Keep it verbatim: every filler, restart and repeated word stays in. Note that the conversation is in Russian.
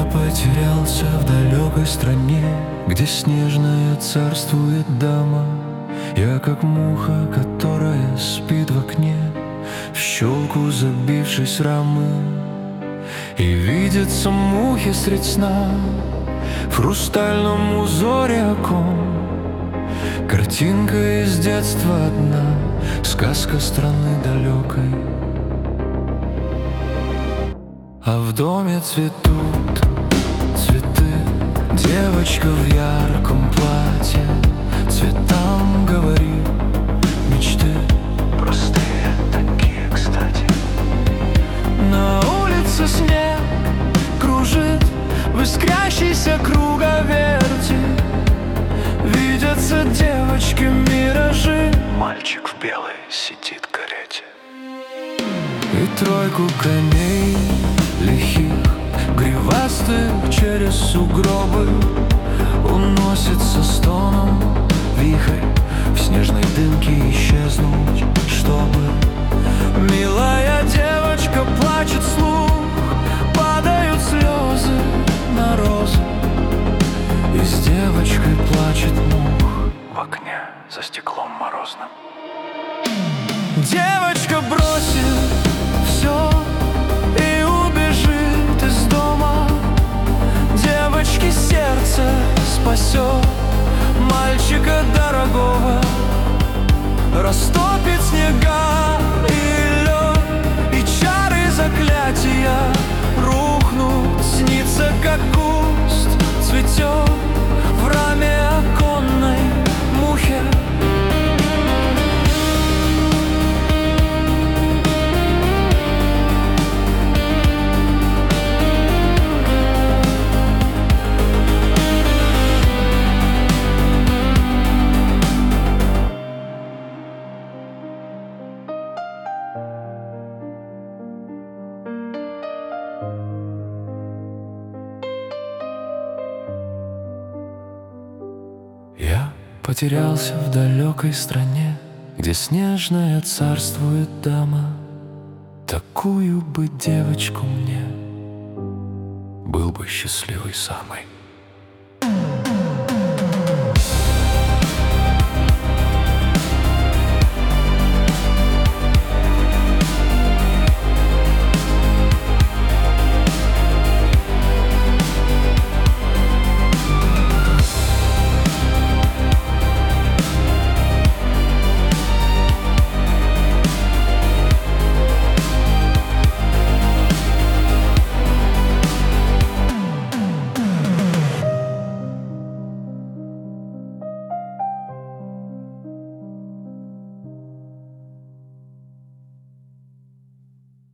потерялся в далекой стране, где снежная царствует дама. Я как муха, которая спит в окне, в щелку забившись рамы. И видятся мухи средь сна в хрустальном узоре окон. Картинка из детства одна, сказка страны далекой. А в доме цветут цветы, девочка в ярком платье цветам говорит мечты. Простые такие, кстати. На улице снег кружит в искрящейся круговерти. Видятся девочки миражи, мальчик в белой сидит в карете. И тройку коней лихих, гривастых через сугробы уносится стоном вихрь, в снежной дымке исчезнуть, чтобы милая девочка плачет вслух. Падают слезы на розы, и с девочкой плачет мух в окне за стеклом морозным. Девочка бросит все и убежит из дома. Девочке сердце спасет мальчика дорогого. Растопит снега и лед, и чары заклятия рухнут. Снится, как куст цветет в раме оконной мухе. Я потерялся в далекой стране, где снежная царствует дама. Такую бы девочку мне был бы счастливой самой.